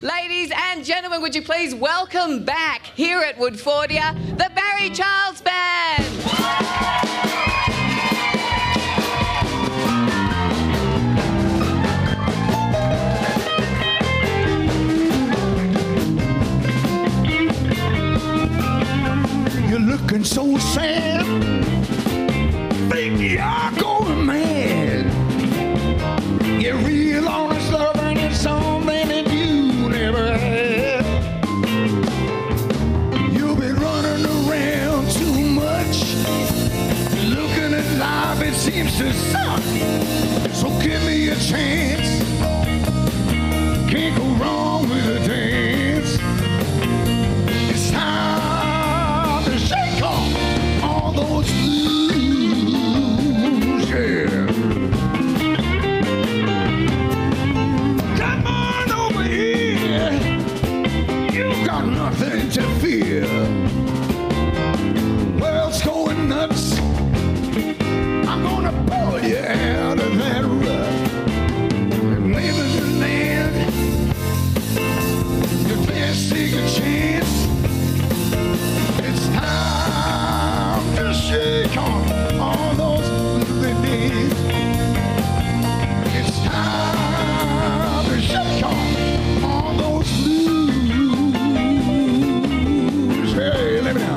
Ladies and gentlemen, would you please welcome back here at Woodfordia, the Barry Charles Band. You're looking so sad, baby, you're going mad. You're real honest loving is something that you never had. You've been running around too much, looking at life, it seems to suck. So give me a chance, can't go wrong with a dance. It's time to shake off all those blues, yeah. Come on over here, you got nothing to fear. World's going nuts, I'm gonna pull you out of that rut. And live in the land, you best take a chance. It's time to shake off all those lovely days. It's time to shake off all those blues. Hey, let me know.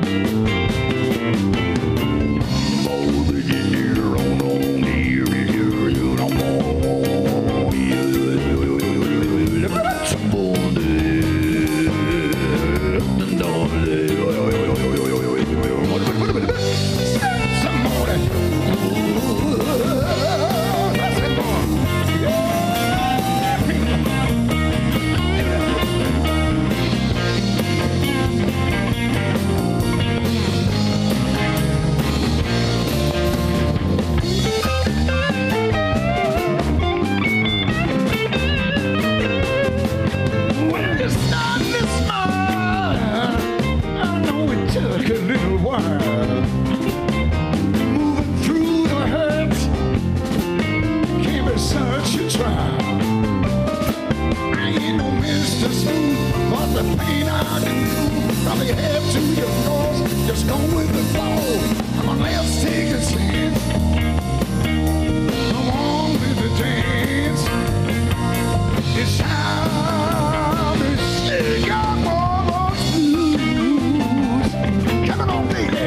Oh, the year on here, you don't know. Just go with the flow. Come on, let's take a chance. Come on with the dance. It's time to shake off all those blues. Come on, baby.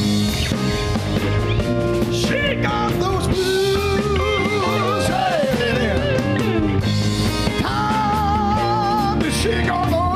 Shake off those blues. Hey, time to shake off those